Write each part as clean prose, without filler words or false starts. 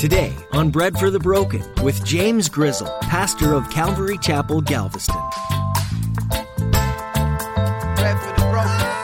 Today on Bread for the Broken with James Grizzle, pastor of Calvary Chapel, Galveston. Bread for the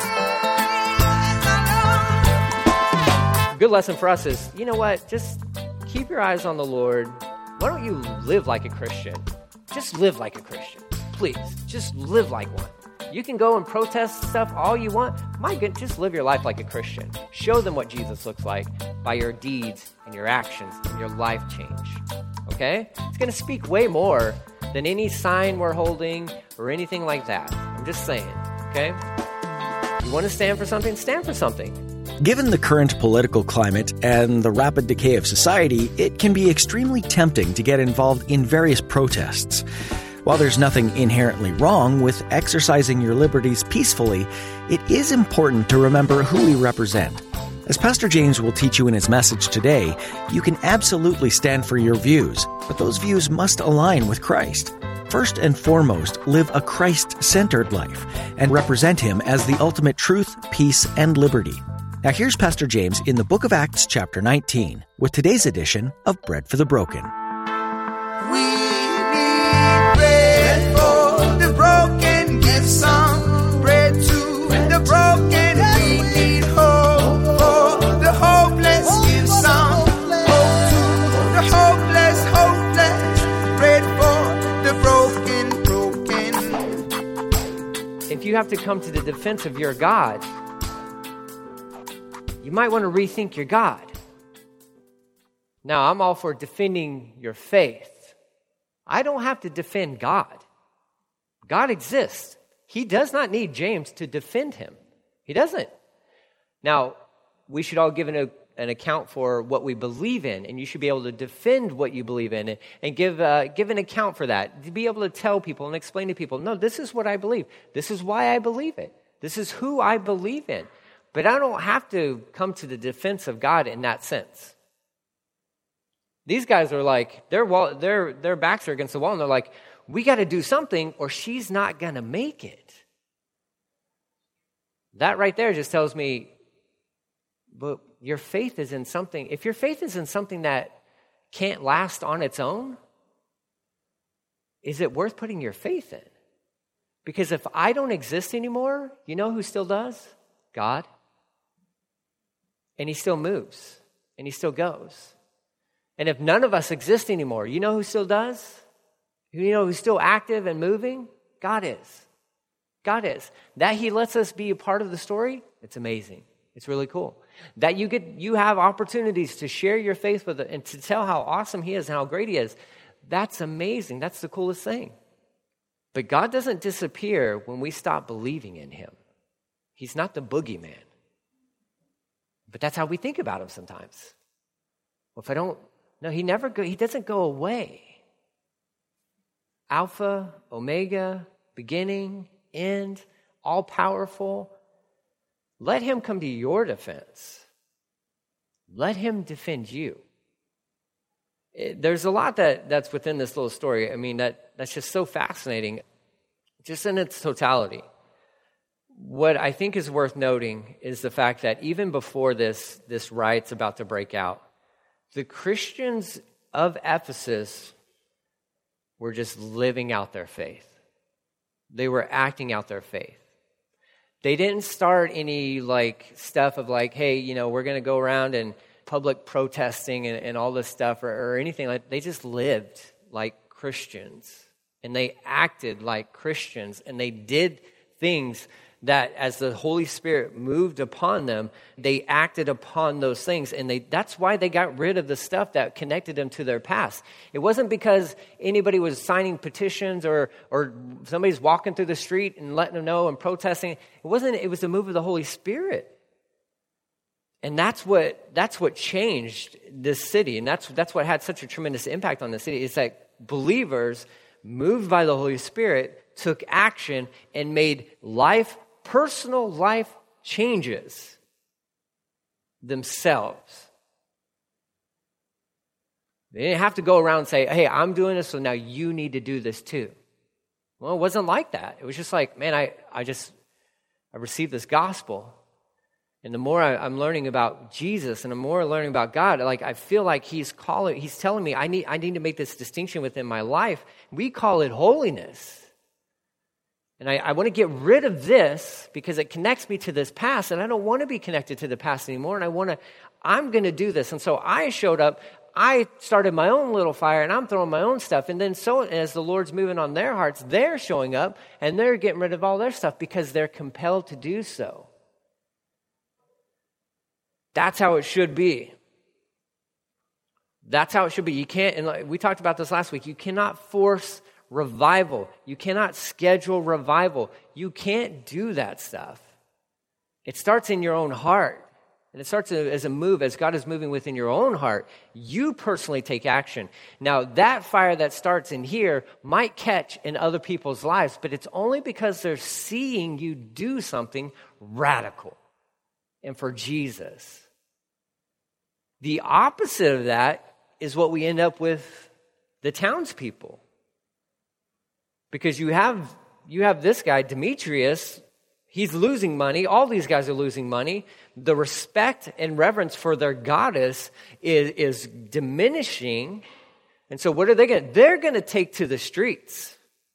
broken. Good lesson for us is, you know what, just keep your eyes on the Lord. Why don't you live like a Christian? Just live like a Christian. Please, just live like one. You can go and protest stuff all you want. My goodness, just live your life like a Christian. Show them what Jesus looks like by your deeds and your actions and your life change. Okay? It's going to speak way more than any sign we're holding or anything like that. I'm just saying. Okay? You want to stand for something? Stand for something. Given the current political climate and the rapid decay of society, it can be extremely tempting to get involved in various protests. While there's nothing inherently wrong with exercising your liberties peacefully, it is important to remember who we represent. As Pastor James will teach you in his message today, you can absolutely stand for your views, but those views must align with Christ. First and foremost, live a Christ-centered life and represent Him as the ultimate truth, peace, and liberty. Now here's Pastor James in the book of Acts chapter 19 with today's edition of Bread for the Broken. We need bread for the broken. Give some bread to the broken. We need hope for the hopeless. Give some hope to the hopeless. Bread for the broken. If you have to come to the defense of your God, you might want to rethink your God. Now, I'm all for defending your faith. I don't have to defend God. God exists. He does not need James to defend him. He doesn't. Now, we should all give an account for what we believe in, and you should be able to defend what you believe in and give an account for that, to be able to tell people and explain to people, no, this is what I believe. This is why I believe it. This is who I believe in. But I don't have to come to the defense of God in that sense. These guys are like, their backs are against the wall, and they're like, we got to do something or she's not going to make it. That right there just tells me, but your faith is in something. If your faith is in something that can't last on its own, is it worth putting your faith in? Because if I don't exist anymore, you know who still does? God. And He still moves, and He still goes. And if none of us exist anymore, you know who still does? You know who's still active and moving? God is. God is. That He lets us be a part of the story, it's amazing. It's really cool. That you have opportunities to share your faith with it and to tell how awesome He is and how great He is. That's amazing. That's the coolest thing. But God doesn't disappear when we stop believing in Him. He's not the boogeyman. But that's how we think about Him sometimes. Well, if I don't, no, He doesn't go away. Alpha, Omega, beginning, end, all powerful. Let Him come to your defense. Let Him defend you. There's a lot that's within this little story. I mean, that's just so fascinating, just in its totality. What I think is worth noting is the fact that even before this riot's about to break out, the Christians of Ephesus were just living out their faith. They were acting out their faith. They didn't start any stuff of hey, we're going to go around and public protesting and all this stuff or anything like that. They just lived like Christians, and they acted like Christians, and they did things that as the Holy Spirit moved upon them, they acted upon those things. And that's why they got rid of the stuff that connected them to their past. It wasn't because anybody was signing petitions or somebody's walking through the street and letting them know and protesting. It was the move of the Holy Spirit. And that's what changed this city. And that's what had such a tremendous impact on the city. It's that believers moved by the Holy Spirit took action and made personal life changes themselves. They didn't have to go around and say, hey, I'm doing this, so now you need to do this too. Well, it wasn't like that. It was just like, man, I received this gospel, And the more I'm learning about Jesus and the more I'm learning about God, like I feel like he's telling me I need to make this distinction within my life. We call it holiness. And I want to get rid of this because it connects me to this past, and I don't want to be connected to the past anymore. And I'm going to do this. And so I showed up. I started my own little fire, and I'm throwing my own stuff. And then as the Lord's moving on their hearts, they're showing up, and they're getting rid of all their stuff because they're compelled to do so. That's how it should be. That's how it should be. You can't, and we talked about this last week, you cannot force revival. You cannot schedule revival. You can't do that stuff. It starts in your own heart. And it starts as a move, as God is moving within your own heart. You personally take action. Now, that fire that starts in here might catch in other people's lives, but it's only because they're seeing you do something radical and for Jesus. The opposite of that is what we end up with the townspeople. Because you have this guy, Demetrius, he's losing money. All these guys are losing money. The respect and reverence for their goddess is diminishing. And so what are they going to do? They're going to take to the streets.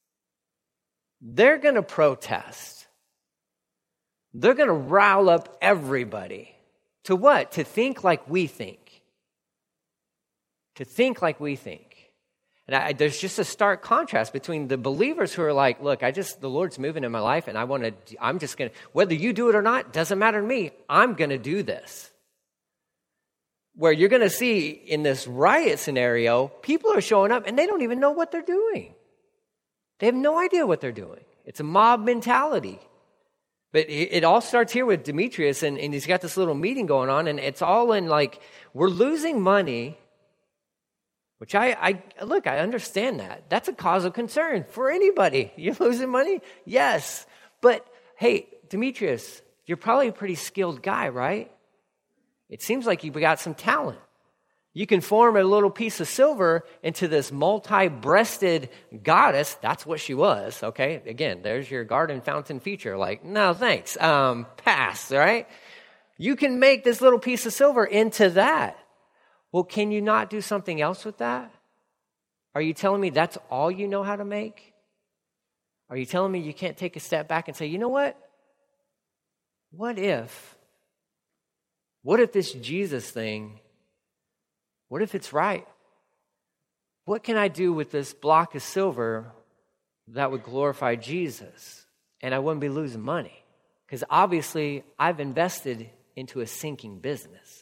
They're going to protest. They're going to rile up everybody. To what? To think like we think. To think like we think. And there's just a stark contrast between the believers who are like, look, the Lord's moving in my life, and I'm just going to, whether you do it or not, doesn't matter to me. I'm going to do this. Where you're going to see in this riot scenario, people are showing up, and they don't even know what they're doing. They have no idea what they're doing. It's a mob mentality. But it all starts here with Demetrius, and he's got this little meeting going on, and it's all in like, we're losing money. Which I understand that. That's a cause of concern for anybody. You're losing money? Yes. But hey, Demetrius, you're probably a pretty skilled guy, right? It seems like you've got some talent. You can form a little piece of silver into this multi-breasted goddess. That's what she was, okay? Again, there's your garden fountain feature. Like, no, thanks. Pass, all right? You can make this little piece of silver into that. Well, can you not do something else with that? Are you telling me that's all you know how to make? Are you telling me you can't take a step back and say, you know what? What if this Jesus thing, what if it's right? What can I do with this block of silver that would glorify Jesus? And I wouldn't be losing money. Because obviously, I've invested into a sinking business.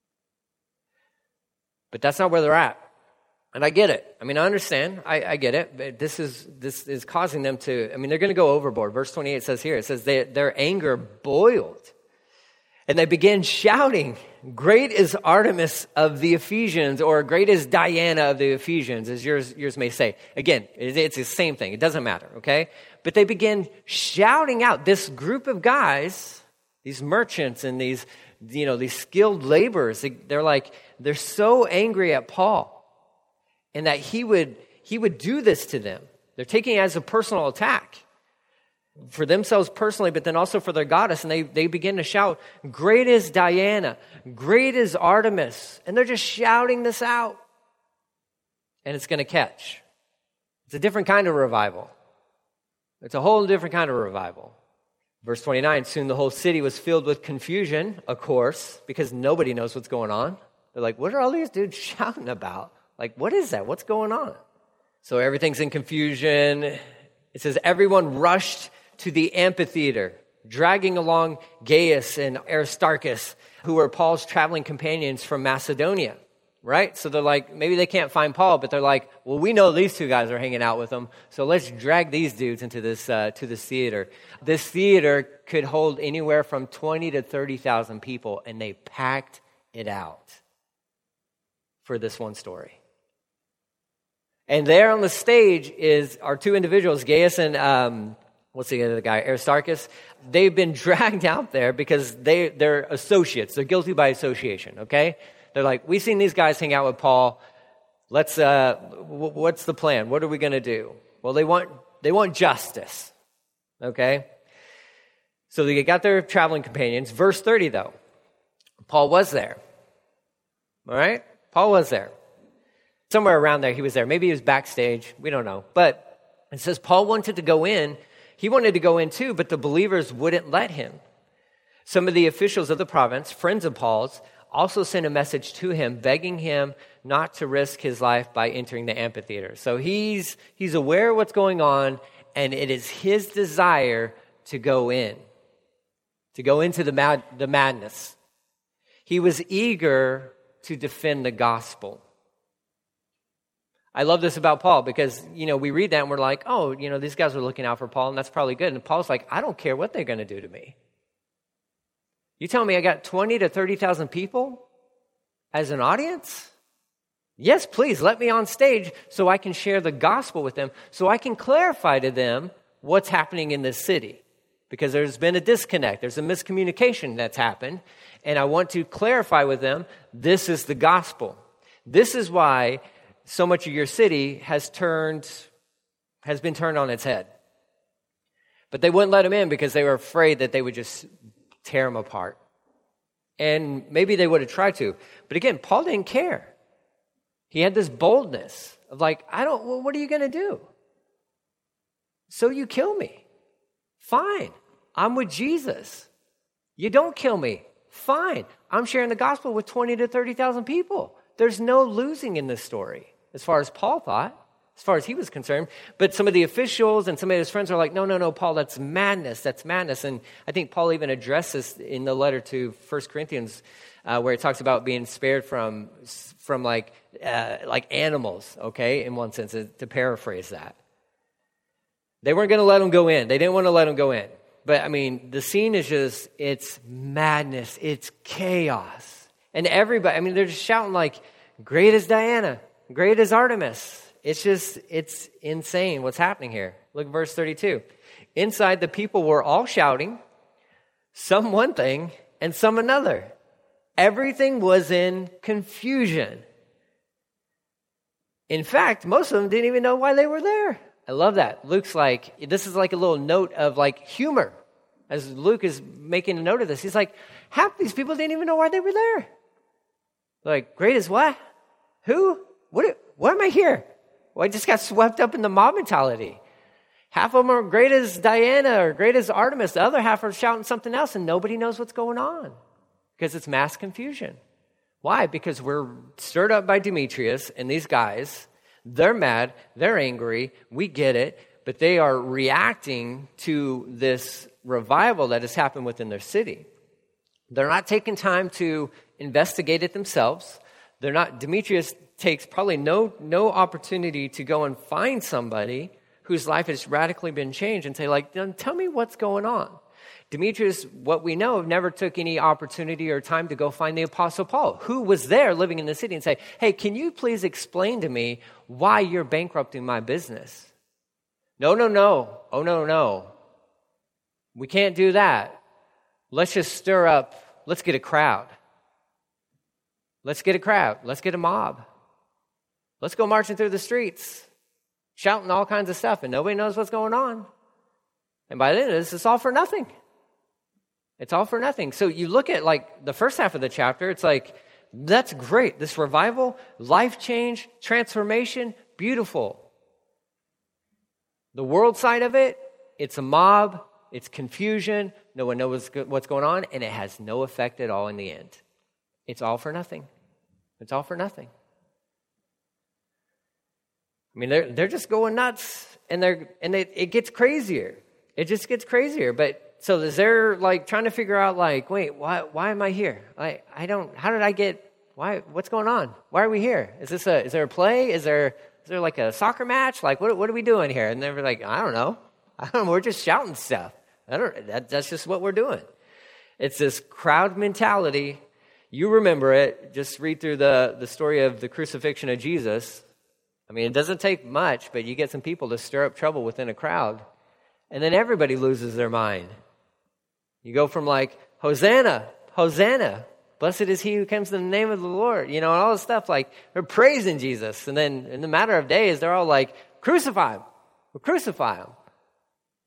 But that's not where they're at. And I get it. I mean, I understand. I get it. But this is causing them to, they're going to go overboard. Verse 28 says here, it says their anger boiled. And they began shouting, great is Artemis of the Ephesians, or great is Diana of the Ephesians, as yours may say. Again, it's the same thing. It doesn't matter, okay? But they began shouting out. This group of guys, these merchants and these skilled laborers, they're so angry at Paul and that he would do this to them. They're taking it as a personal attack for themselves personally, but then also for their goddess. And they begin to shout, great is Diana, great is Artemis. And they're just shouting this out. And it's going to catch. It's a different kind of revival. It's a whole different kind of revival. Verse 29, soon the whole city was filled with confusion, of course, because nobody knows what's going on. They're like, what are all these dudes shouting about? Like, what is that? What's going on? So everything's in confusion. It says, everyone rushed to the amphitheater, dragging along Gaius and Aristarchus, who were Paul's traveling companions from Macedonia, right? So they're like, maybe they can't find Paul, but they're like, well, we know these two guys are hanging out with him, so let's drag these dudes into this to this theater. This theater could hold anywhere from 20 to 30,000 people, and they packed it out for this one story. And there on the stage are two individuals, Gaius and what's the other guy, Aristarchus. They've been dragged out there because they're associates. They're guilty by association, okay? They're like, we've seen these guys hang out with Paul. Let's, what's the plan? What are we going to do? Well, they want justice, okay? So they got their traveling companions. Verse 30, though. Paul was there. All right? Paul was there. Somewhere around there, he was there. Maybe he was backstage. We don't know. But it says Paul wanted to go in. He wanted to go in too, but the believers wouldn't let him. Some of the officials of the province, friends of Paul's, also sent a message to him, begging him not to risk his life by entering the amphitheater. So he's aware of what's going on, and it is his desire to go into the madness. He was eager to defend the gospel. I love this about Paul because, we read that and we're like, oh, these guys are looking out for Paul, and that's probably good. And Paul's like, I don't care what they're going to do to me. You tell me I got 20 to 30,000 people as an audience? Yes, please, let me on stage so I can share the gospel with them, so I can clarify to them what's happening in this city. Because there's been a disconnect. There's a miscommunication that's happened. And I want to clarify with them, this is the gospel. This is why so much of your city has been turned on its head. But they wouldn't let him in because they were afraid that they would just tear him apart. And maybe they would have tried to. But again, Paul didn't care. He had this boldness of like, what are you going to do? So you kill me. Fine. I'm with Jesus. You don't kill me. Fine. I'm sharing the gospel with 20 to 30,000 people. There's no losing in this story, as far as Paul thought, as far as he was concerned. But some of the officials and some of his friends are like, no, Paul, that's madness. That's madness. And I think Paul even addresses in the letter to 1 Corinthians where it talks about being spared from like animals, okay, in one sense, to paraphrase that. They weren't going to let him go in. They didn't want to let him go in. But, the scene is just, it's madness. It's chaos. And everybody, they're just shouting like, great is Diana, great is Artemis. It's insane what's happening here. Look at verse 32. Inside, the people were all shouting, some one thing and some another. Everything was in confusion. In fact, most of them didn't even know why they were there. I love that. This is like a little note of like humor. As Luke is making a note of this, he's like, half these people didn't even know why they were there. They're like, great as what? Who? What am I here? Well, I just got swept up in the mob mentality. Half of them are great as Diana or great as Artemis. The other half are shouting something else, and nobody knows what's going on because it's mass confusion. Why? Because we're stirred up by Demetrius and these guys. They're mad. They're angry. We get it. But they are reacting to this revival that has happened within their city. They're not taking time to investigate it themselves. Demetrius takes probably no opportunity to go and find somebody whose life has radically been changed and say, like, tell me what's going on. Demetrius, what we know, never took any opportunity or time to go find the Apostle Paul, who was there living in the city, and say, hey, can you please explain to me why you're bankrupting my business? No. Oh, no. We can't do that. Let's just stir up. Let's get a crowd. Let's get a mob. Let's go marching through the streets, shouting all kinds of stuff, and nobody knows what's going on. And by the end of this, it's all for nothing. It's all for nothing. So you look at like the first half of the chapter, it's like, that's great. This revival, life change, transformation, beautiful. The world side of it, it's a mob, it's confusion, no one knows what's going on, and it has no effect at all in the end. It's all for nothing. It's all for nothing. They're just going nuts, and it gets crazier. It just gets crazier. But so they're like trying to figure out like, wait, why am I here? What's going on? Why are we here? Is there a play? Is there like a soccer match? Like, what are we doing here? And they're like, I don't know. We're just shouting stuff. That's just what we're doing. It's this crowd mentality. You remember it. Just read through the story of the crucifixion of Jesus. It doesn't take much, but you get some people to stir up trouble within a crowd, and then everybody loses their mind. You go from like, Hosanna, Hosanna, blessed is he who comes in the name of the Lord, and all this stuff, like they're praising Jesus. And then in the matter of days, they're all like, crucify him, we'll crucify him.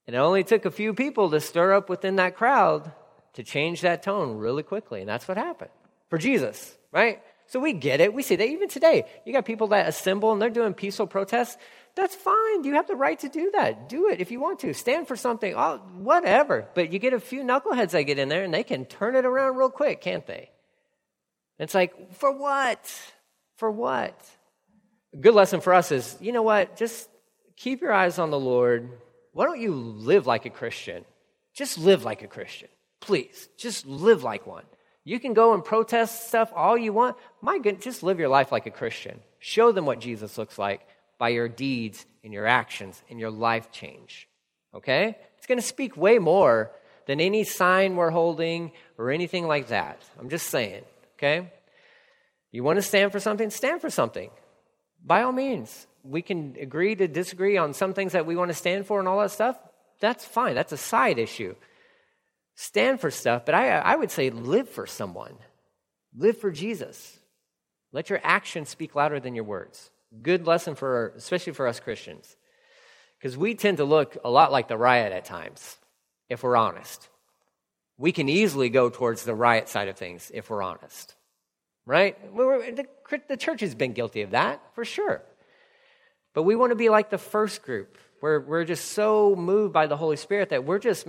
And it only took a few people to stir up within that crowd to change that tone really quickly. And that's what happened for Jesus, right? So we get it. We see that even today. You got people that assemble and they're doing peaceful protests. That's fine. You have the right to do that. Do it if you want to. Stand for something, whatever. But you get a few knuckleheads that get in there and they can turn it around real quick, can't they? It's like, for what? For what? A good lesson for us is, you know what? Just keep your eyes on the Lord. Why don't you live like a Christian? Just live like a Christian. Please, just live like one. You can go and protest stuff all you want. My goodness, just live your life like a Christian. Show them what Jesus looks like by your deeds and your actions and your life change. Okay? It's going to speak way more than any sign we're holding or anything like that. I'm just saying. Okay? You want to stand for something? Stand for something. By all means. We can agree to disagree on some things that we want to stand for and all that stuff. That's fine. That's a side issue. Stand for stuff, but I would say live for someone. Live for Jesus. Let your actions speak louder than your words. Good lesson especially for us Christians. Because we tend to look a lot like the riot at times, if we're honest. We can easily go towards the riot side of things if we're honest. Right? The church has been guilty of that, for sure. But we want to be like the first group, where we're just so moved by the Holy Spirit that we're just,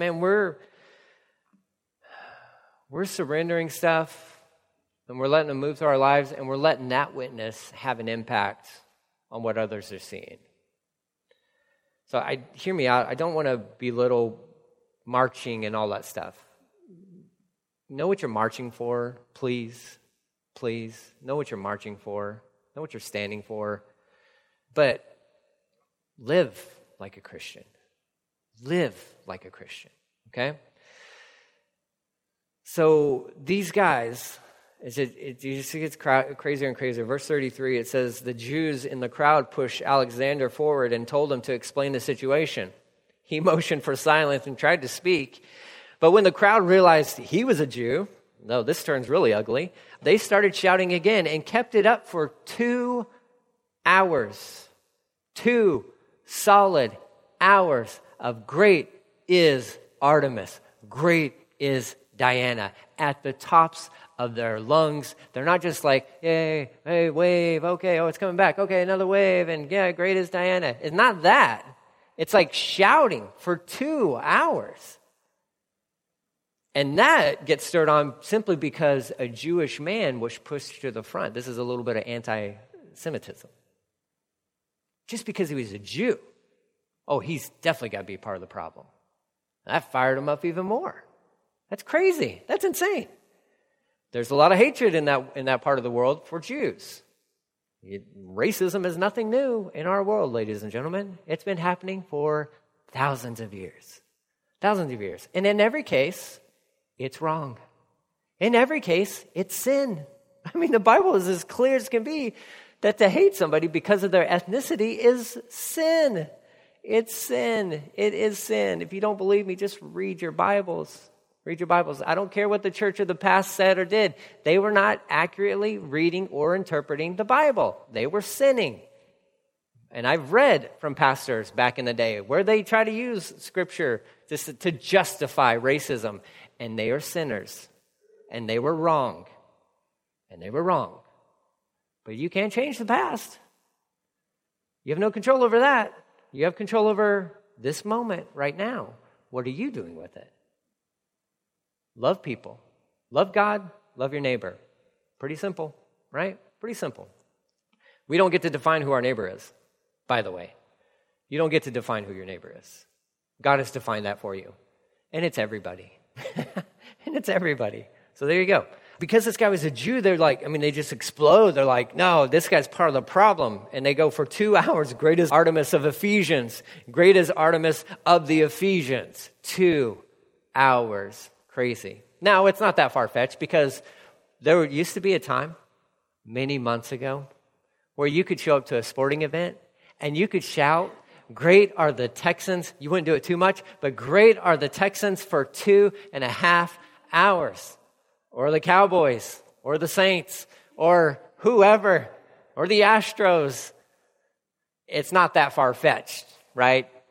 we're surrendering stuff, and we're letting them move through our lives, and we're letting that witness have an impact on what others are seeing. So hear me out. I don't want to belittle marching and all that stuff. Know what you're marching for, please. Please. Know what you're marching for. Know what you're standing for. But live like a Christian. Live like a Christian, okay? So these guys, it just gets crazier and crazier. Verse 33, it says, the Jews in the crowd pushed Alexander forward and told him to explain the situation. He motioned for silence and tried to speak. But when the crowd realized he was a Jew, no, this turns really ugly, they started shouting again and kept it up for 2 hours. 2 solid hours of great is Artemis. Great is Diana at the tops of their lungs. They're not just like, yay, hey, wave, okay, oh, it's coming back, okay, another wave, and yeah, great is Diana. It's not that. It's like shouting for 2 hours. And that gets stirred on simply because a Jewish man was pushed to the front. This is a little bit of anti-Semitism. Just because he was a Jew, he's definitely got to be part of the problem. That fired him up even more. That's crazy. That's insane. There's a lot of hatred in that part of the world for Jews. Racism is nothing new in our world, ladies and gentlemen. It's been happening for thousands of years. Thousands of years. And in every case, it's wrong. In every case, it's sin. I mean, the Bible is as clear as can be that to hate somebody because of their ethnicity is sin. It's sin. It is sin. If you don't believe me, just read your Bibles. Read your Bibles. I don't care what the church of the past said or did. They were not accurately reading or interpreting the Bible. They were sinning. And I've read from pastors back in the day where they try to use Scripture just to justify racism. And they are sinners. And they were wrong. And they were wrong. But you can't change the past. You have no control over that. You have control over this moment right now. What are you doing with it? Love people. Love God. Love your neighbor. Pretty simple, right? Pretty simple. We don't get to define who our neighbor is, by the way. You don't get to define who your neighbor is. God has defined that for you. And it's everybody. And it's everybody. So there you go. Because this guy was a Jew, they're like, they just explode. They're like, no, this guy's part of the problem. And they go for 2 hours. Great is Artemis of Ephesians. Great is Artemis of the Ephesians. 2 hours. Crazy. Now, it's not that far-fetched because there used to be a time, many months ago, where you could show up to a sporting event and you could shout, great are the Texans. You wouldn't do it too much, but great are the Texans for 2.5 hours. Or the Cowboys, or the Saints, or whoever, or the Astros. It's not that far-fetched, right?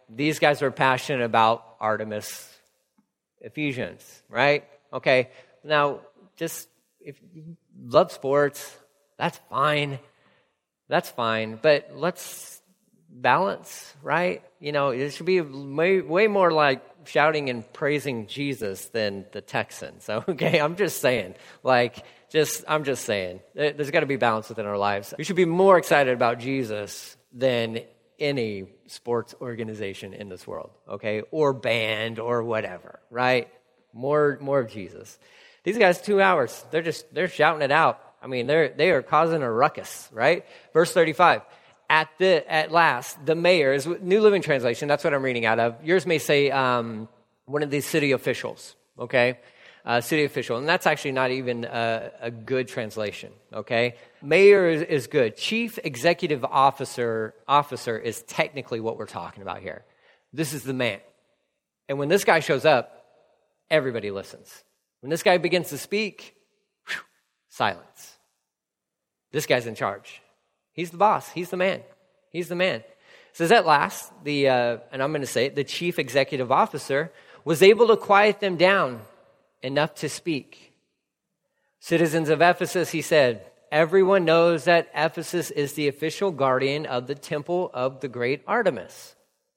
These guys are passionate about Artemis Ephesians, right? Okay, now just if you love sports, that's fine. That's fine, but let's balance, right? You know, it should be way more like shouting and praising Jesus than the Texans, okay? I'm just saying, I'm just saying. There's got to be balance within our lives. We should be more excited about Jesus than any sports organization in this world, okay? Or band or whatever, right? More of Jesus. These guys, 2 hours, they're shouting it out. I mean, they are causing a ruckus, right? Verse 35. At last, the mayor, is New Living Translation, that's what I'm reading out of. Yours may say one of these city officials, okay? City official, and that's actually not even a good translation, okay? Mayor is good. Chief Executive Officer is technically what we're talking about here. This is the man. And when this guy shows up, everybody listens. When this guy begins to speak, silence. This guy's in charge. He's the boss. He's the man. He's the man. It says at last, and I'm going to say it, the chief executive officer was able to quiet them down enough to speak. Citizens of Ephesus, he said, everyone knows that Ephesus is the official guardian of the temple of the great Artemis,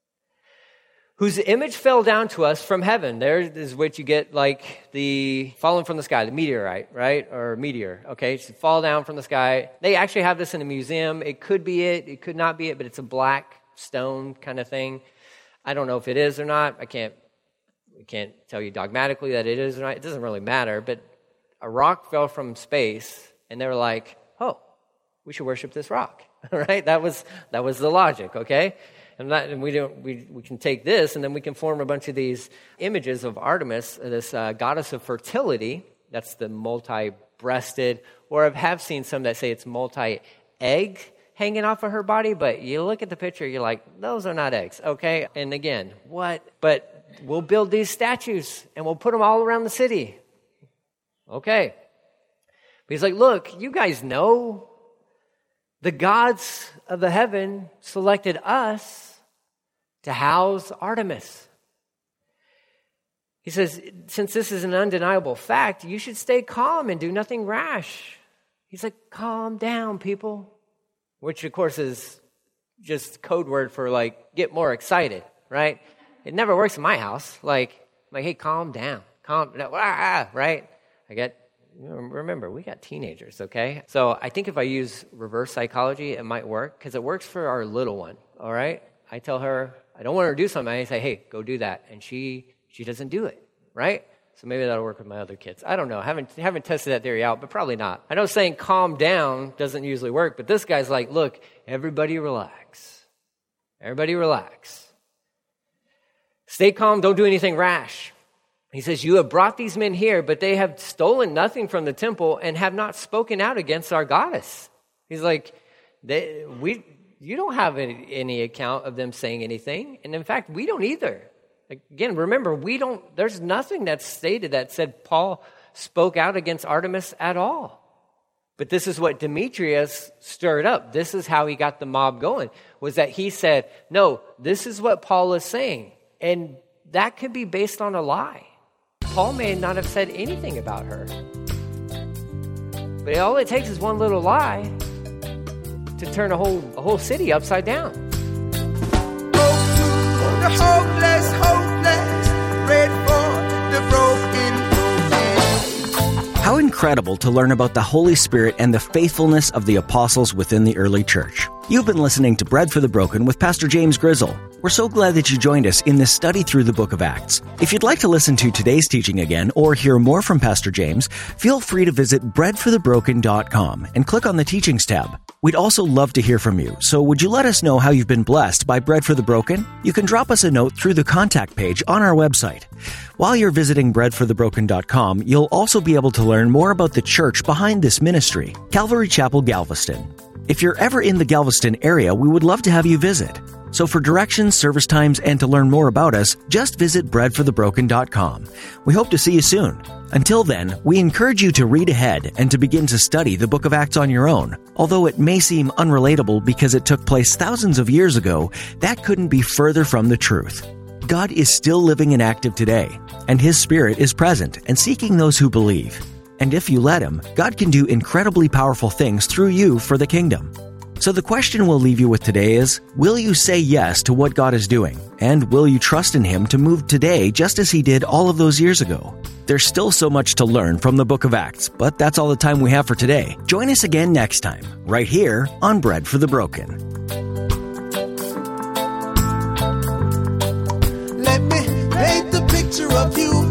whose image fell down to us from heaven. There is what you get like the falling from the sky, the meteorite, right? Or meteor, okay? So fall down from the sky. They actually have this in a museum. It could be it could not be it, but it's a black stone kind of thing. I don't know if it is or not. I can't tell you dogmatically that it is or not. It doesn't really matter, but a rock fell from space, and they were like, oh, we should worship this rock, right? That was the logic, okay? And we can take this, and then we can form a bunch of these images of Artemis, this goddess of fertility. That's the multi-breasted, or I have seen some that say it's multi-egg hanging off of her body, but you look at the picture, you're like, those are not eggs, okay? And again, what? But we'll build these statues, and we'll put them all around the city. Okay. But he's like, look, you guys know the gods of the heaven selected us to house Artemis. He says, since this is an undeniable fact, you should stay calm and do nothing rash. He's like, calm down, people. Which, of course, is just code word for, like, get more excited, right? It never works in my house. Like, hey, calm down. Right? Remember, we got teenagers, okay? So I think if I use reverse psychology, it might work, because it works for our little one, all right? I tell her, I don't want her to do something. I say, hey, go do that. And she doesn't do it, right? So maybe that'll work with my other kids. I don't know. Haven't tested that theory out, but probably not. I know saying calm down doesn't usually work, but this guy's like, look, everybody relax. Everybody relax. Stay calm. Don't do anything rash. He says, you have brought these men here, but they have stolen nothing from the temple and have not spoken out against our goddess. He's like, you don't have any account of them saying anything. And in fact, we don't either. Again, remember, there's nothing that's stated that said Paul spoke out against Artemis at all. But this is what Demetrius stirred up. This is how he got the mob going, was that he said, no, this is what Paul is saying. And that could be based on a lie. Paul may not have said anything about her. But all it takes is one little lie to turn a whole city upside down. The hopeless, pray for the broken. How incredible to learn about the Holy Spirit and the faithfulness of the apostles within the early church. You've been listening to Bread for the Broken with Pastor James Grizzle. We're so glad that you joined us in this study through the book of Acts. If you'd like to listen to today's teaching again or hear more from Pastor James, feel free to visit breadforthebroken.com and click on the Teachings tab. We'd also love to hear from you, so would you let us know how you've been blessed by Bread for the Broken? You can drop us a note through the contact page on our website. While you're visiting breadforthebroken.com, you'll also be able to learn more about the church behind this ministry, Calvary Chapel, Galveston. If you're ever in the Galveston area, we would love to have you visit. So for directions, service times, and to learn more about us, just visit breadforthebroken.com. We hope to see you soon. Until then, we encourage you to read ahead and to begin to study the book of Acts on your own. Although it may seem unrelatable because it took place thousands of years ago, that couldn't be further from the truth. God is still living and active today, and His Spirit is present and seeking those who believe. And if you let Him, God can do incredibly powerful things through you for the kingdom. So the question we'll leave you with today is, will you say yes to what God is doing? And will you trust in Him to move today just as He did all of those years ago? There's still so much to learn from the book of Acts, but that's all the time we have for today. Join us again next time, right here on Bread for the Broken. Let me paint the picture of you.